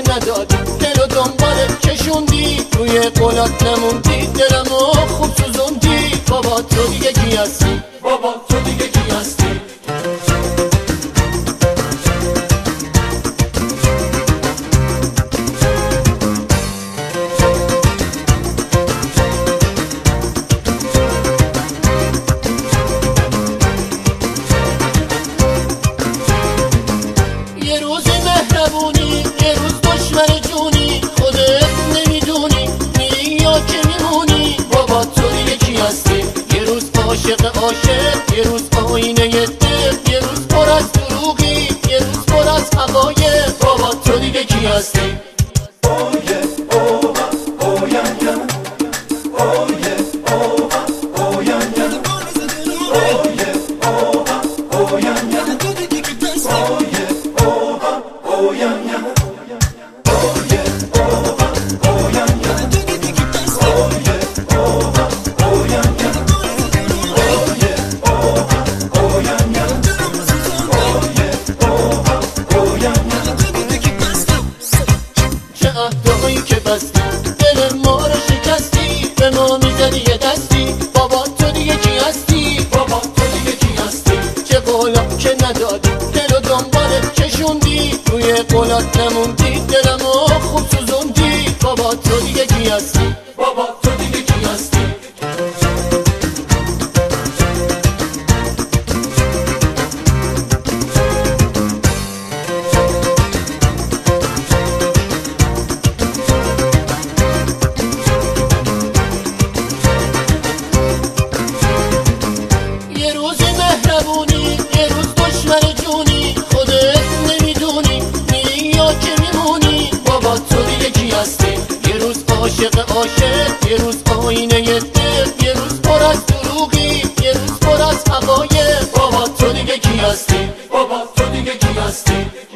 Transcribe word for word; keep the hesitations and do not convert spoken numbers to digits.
ندادی، دلو دنبالت کشوندی، روی قولات نموندی، دلمو خوب سوزوندی. بابا تو دیگه کی هستی؟ بابا تو دیگه کی هستی؟ یه روز مهربونی، یه روز دشمن جونی، خودت نمیدونی میری یا که میمونی. بابا تو دیگه کی هستی؟ یه روز عاشق عاشق، یه روز آینه دل، یه روز پر از دروغی، یه روز پر از حقایق. بابا تو دیگه کی هستی؟ Oh yeah, oh ah, oh yeah, yeah. Oh yeah, oh ah, oh yeah, yeah. Oh yeah, oh ah, oh yeah, yeah. Oh yeah, oh ah, oh yeah, yeah. Oh yeah, oh ah, oh yeah, yeah. Oh yeah, oh ah, oh yeah, yeah. Oh yeah, oh ah, oh yeah, yeah. Oh yeah, oh ah, oh yeah, yeah. چه عهدهایی که بستی، دل ما رو شکستی، به ما میزنی یه دستی. بابا تو دیگه کی هستی؟ بابا تو دیگه کی هستی؟ چه قولا که ندادی، دلو دنبالت کشوندی، روی قولات نموندی، دلمو خوب سوزوندی. بابا تو دیگه کی هستی؟ بابا تو دیگه کی هستی؟ یه روز مهربونی، یه روز دشمن جونی، خودت نمیدونی میری یا که میمونی. بابا تو دیگه کی هستی؟ یه روز عاشق عاشق، یه روز آینه دل، یه روز پر از دروغی، یه روز پر از حقایق. بابا تو دیگه کی هستی؟ بابا تو دیگه کی هستی؟